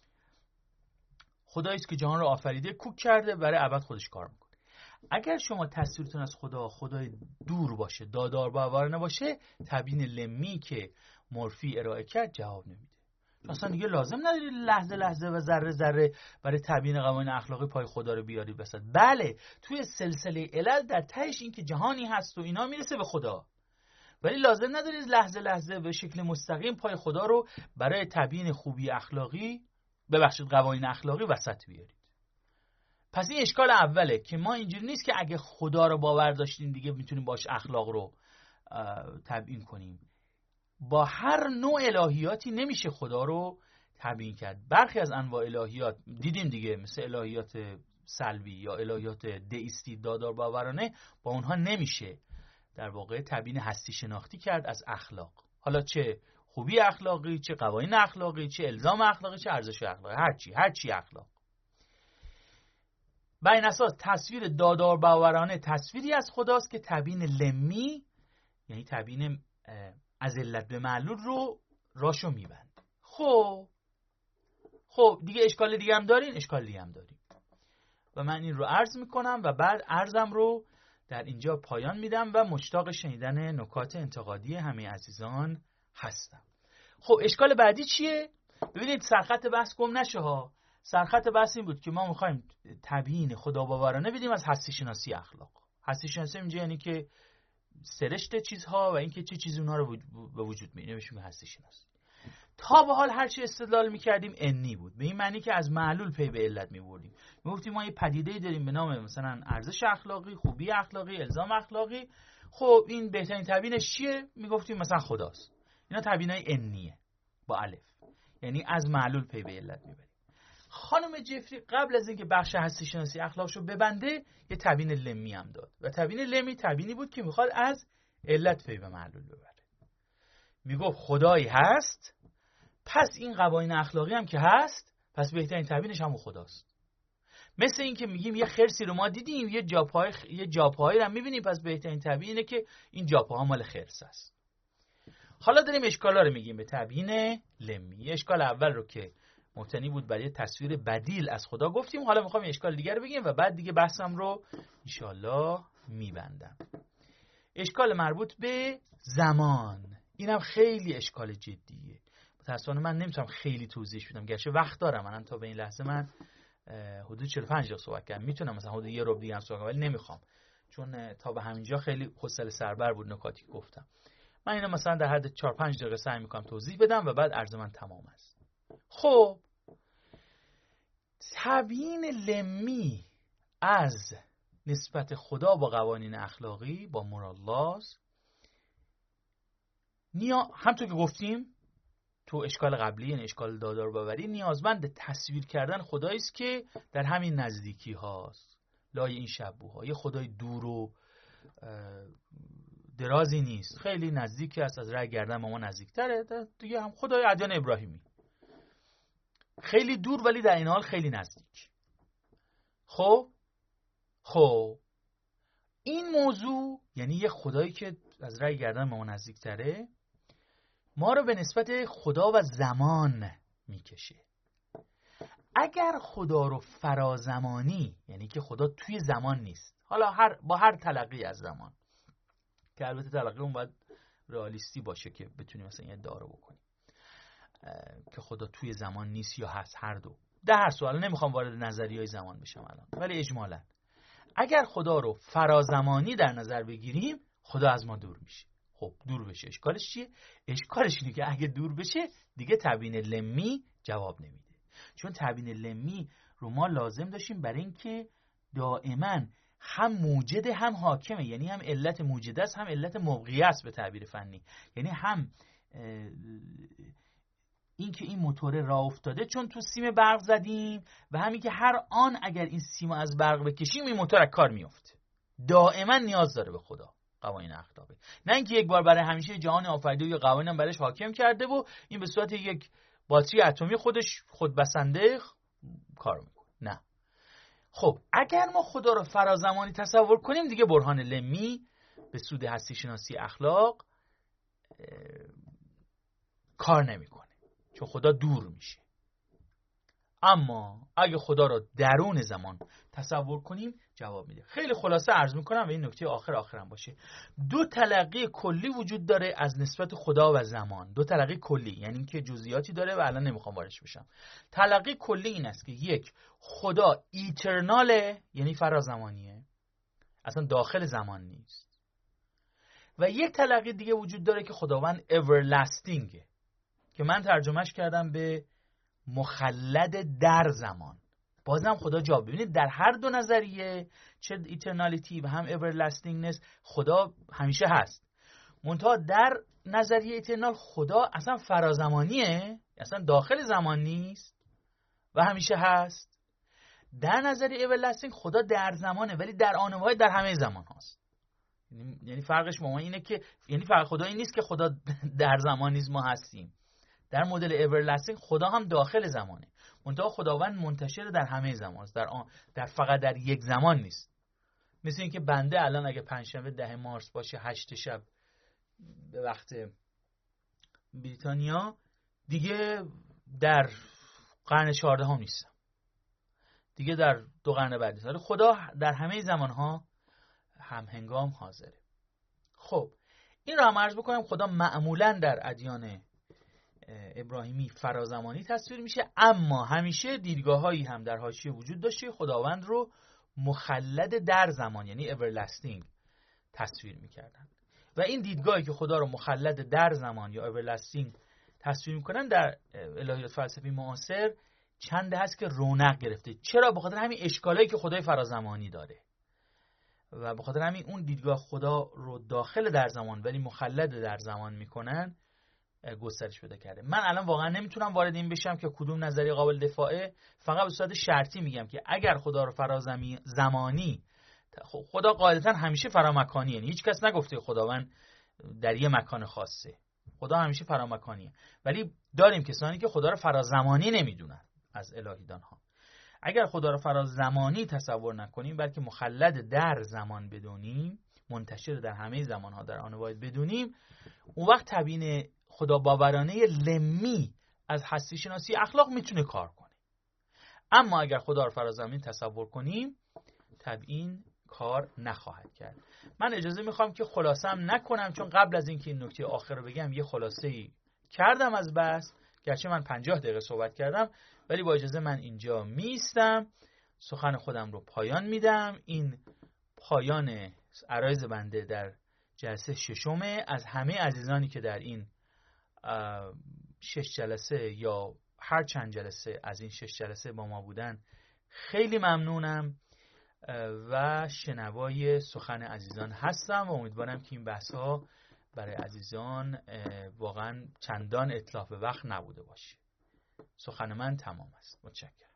خدایی است که جهان رو آفریده، کوک کرده، برای ابد خودش کار میکنه. اگر شما تصویرتون از خدا خدای دور باشه، دادار باورانه باشه، تبیین لمی که مورفی ارائه کرد جواب نمیده. اصلا دیگه لازم نداری لحظه لحظه و ذره ذره برای تبیین قوانین اخلاقی پای خدا رو بیاری وسط. بله توی سلسله علل در تهش این که جهانی هست و اینا میرسه به خدا، ولی لازم نداری لحظه لحظه به شکل مستقیم پای خدا رو برای تبیین خوبی اخلاقی، ببخشید قوانین اخلاقی وسط بیارید. پس این اشکال اوله که ما اینجوری نیست که اگه خدا رو باور داشتیم دیگه میتونیم باش اخلاق رو تبیین کنیم. با هر نوع الهیاتی نمیشه خدا رو تبیین کرد. برخی از انواع الهیات دیدیم دیگه، مثل الهیات سلبی یا الهیات دئیستی دادار باورانه، با اونها نمیشه در واقع تبیین هستی شناختی کرد از اخلاق، حالا چه خوبی اخلاقی، چه قوانین اخلاقی، چه الزام اخلاقی، چه ارزش اخلاقی، هر چی هر چی اخلاق. بر این اساس تصویر دادار باورانه تصویری از خداست که تبیین لمی، یعنی تبیین از علت به معلول رو راشو میبند. خب خب دیگه اشکال دیگه هم دارین؟ اشکال دیگه هم داریم و من این رو عرض میکنم و بعد عرضم رو در اینجا پایان میدم و مشتاق شنیدن نکات انتقادی همه عزیزان هستم. خب اشکال بعدی چیه؟ ببینید سرخط بحث گم نشه ها. سرخط بحث این بود که ما میخوایم تبیین خدا باورانه بدیم از هستی شناسی اخلاق. هستی شناسی اینجا یعنی که سرشت چیزها و اینکه چه چیزی اونها رو به وجود میاره بهش میگن هستی شناسی. تا به حال هر چی استدلال میکردیم انی بود، به این معنی که از معلول پی به علت میبردیم. میگفتیم ما یه پدیده‌ای داریم به نام مثلا ارزش اخلاقی، خوبی اخلاقی، الزام اخلاقی. خب این بهترین تبیینش چیه؟ میگفتیم مثلا خداست. اینا تبیینای انیه با الف، یعنی از معلول پی به علت میبریم. خانم جفری قبل از اینکه بخش هستی شناسی اخلاقشو ببنده یه تبیین لمی هم داد و تبیین لمی تبیینی بود که میخواد از علت پی به معلول ببره. میگفت خدایی هست، پس این قوانین اخلاقی هم که هست، پس بهترین تبیینش هم خداست. مثل این که میگیم یه خرسی رو ما دیدیم، یه جاپای خ... یه جاپایی رو هم میبینیم، پس بهترین تبیینه که این جاپاها مال خرس است. حالا داریم اشکالا رو میگیم به تبیین لمی. اشکال اول رو که مبتنی بود بر یه تصویر بدیل از خدا گفتیم، حالا میخوام اشکال دیگر رو بگیم و بعد دیگه بحثم رو انشالله میبندم. اشکال مربوط به زمان، اینم خیلی اشکال جدیه. متأسفانه من نمیتونم خیلی توضیحش بدم، گرچه وقت دارم. من تا به این لحظه من حدود چهل و پنج دقیقه صحبت کردم، میتونم مثلا حدود یه ربع دیگه هم صحبت کنم، ولی نمیخوام، چون تا به همینجا خیلی حوصله سربر بود نکاتی گفتم. من اینو مثلا در حد چهار پنج دقیقه سعی میکنم توضیح بدم و بعد عرض من تمام است. خب تبیین لمی از نسبت خدا با قوانین اخلاقی، با مورال لاز، نیا همونطور که گفتیم تو اشکال قبلی، یعنی اشکال دادار باوری، نیازمند تصویر کردن خدایی است که در همین نزدیکی هاست، لای این شبوها. یه خدای دور و درازی نیست، خیلی نزدیکی است، از راه گردن ما نزدیکتره. دیگه هم خدای ادیان ابراهیمی، خیلی دور ولی در این حال خیلی نزدیک. خب خب این موضوع، یعنی یه خدایی که از راه گردن ما نزدیکتره، ما رو به نسبت خدا و زمان میکشه. اگر خدا رو فرازمانی، یعنی که خدا توی زمان نیست، حالا هر با هر تلقی از زمان، که البته تلقی اون باید رئالیستی باشه که بتونیم مثلا یه ادعا رو بکنیم که خدا توی زمان نیست یا هست، هر دو. در هر سوال نمیخوام وارد نظریه‌های زمان بشم الان، ولی اجمالاً اگر خدا رو فرازمانی در نظر بگیریم، خدا از ما دور میشه. خب دور بشه اشکالش چیه؟ اشکالش اینه که اگه دور بشه دیگه تبیین لمی جواب نمیده. چون تبیین لمی رو ما لازم داشتیم برای اینکه دائما هم موجد هم حاکمه، یعنی هم علت موجده است هم علت موقعی است به تعبیر فنی. یعنی هم این که این موتور راه افتاده چون تو سیم برق زدیم، و همین که هر آن اگر این سیم از برق بکشیم این موتور از کار میفته. دائما نیاز داره به خدا، قوانین اخلاقی. نه اینکه یک بار برای همیشه جهان آفریده و یه قوانینم برایش حاکم کرده و این به صورت یک باتری اتمی خودش خودبسنده کار میکنه. نه. خب اگر ما خدا رو فرازمانی تصور کنیم، دیگه برهان لمی به سود هستی شناسی اخلاق کار نمیکنه، چون خدا دور میشه. اما اگه خدا رو درون زمان تصور کنیم جواب میده. خیلی خلاصه عرض میکنم و این نکته آخر آخرم باشه. دو تلقی کلی وجود داره از نسبت خدا و زمان. دو تلقی کلی، یعنی اینکه جزئیاتی داره و الان نمیخوام واردش بشم. تلقی کلی این است که یک، خدا ایترناله، یعنی فرازمانیه، اصلا داخل زمان نیست. و یک تلقی دیگه وجود داره که خداوند everlastingه، که من ترجمهش کردم به مخلد در زمان. بازم خدا جواب. ببینید در هر دو نظریه، چه ایترنالیتی و هم everlastingness، خدا همیشه هست. منتها در نظریه ایترنال خدا اصلا فرازمانیه، اصلا داخل زمان نیست و همیشه هست. در نظریه everlasting خدا در زمانه ولی در آن واحد در همه زمان هست. یعنی فرقش با ما اینه که، یعنی فرق خدا این نیست که خدا در زمان نیست ما هستیم. در مدل everlasting خدا هم داخل زمانه، منتها خداوند منتشر در همه زمان است، در آن در فقط در یک زمان نیست. مثل اینکه بنده الان اگه پنجشنبه ده مارس باشه هشت شب به وقت بریتانیا، دیگه در قرن چهاردهم هم نیستم، دیگه در دو قرن بعد نیستم. خدا در همه زمانها هم هنگام حاضره. خب این را هم عرض بکنم، خدا معمولا در ادیان ابراهیمی فرازمانی تصویر میشه، اما همیشه دیدگاه‌هایی هم در حاشیه وجود داشته خداوند رو مخلد در زمان، یعنی everlasting تصویر میکردن. و این دیدگاهی که خدا رو مخلد در زمان یا everlasting تصویر میکنن در الهیات فلسفی معاصر چند هست که رونق گرفته. چرا؟ به خاطر همین اشکالایی که خدای فرازمانی داره و به خاطر همین اون دیدگاه خدا رو داخل در زمان ولی مخلد در زمان میکنن گسترش پیدا کرده. من الان واقعا نمیتونم وارد این بشم که کدوم نظریه قابل دفاعه، فقط به صورت شرطی میگم که اگر خدا رو فرازمانی زمانی، خدا قاعدتا همیشه فرامکانیه، یعنی هیچ کس نگفته خداوند در یه مکان خاصه، خدا همیشه فرامکانیه، ولی داریم کسانی که خدا رو فرازمانی نمیدونن از الهیدان ها. اگر خدا رو فرازمانی تصور نکنیم بلکه مخلد در زمان بدونیم، منتشر در همه زمان ها در آن واحد بدونیم، اون وقت تبیین خدا باورانه لمی از هستی شناسی اخلاق میتونه کار کنه. اما اگر خدا رو فرازمانی تصور کنیم تبیین کار نخواهد کرد. من اجازه میخوام که خلاصم نکنم، چون قبل از اینکه این نکته آخر رو بگم یه خلاصه‌ای کردم از بحث، گرچه من پنجاه دقیقه صحبت کردم، ولی با اجازه من اینجا میستم، سخن خودم رو پایان میدم. این پایان عرایض بنده در جلسه ششمه. از همه عزیزانی که در این شش جلسه یا هر چند جلسه از این شش جلسه با ما بودن خیلی ممنونم و شنوای سخن عزیزان هستم و امیدوارم که این بحث ها برای عزیزان واقعا چندان اتلاف به وقت نبوده باشه. سخن من تمام است. متشکرم.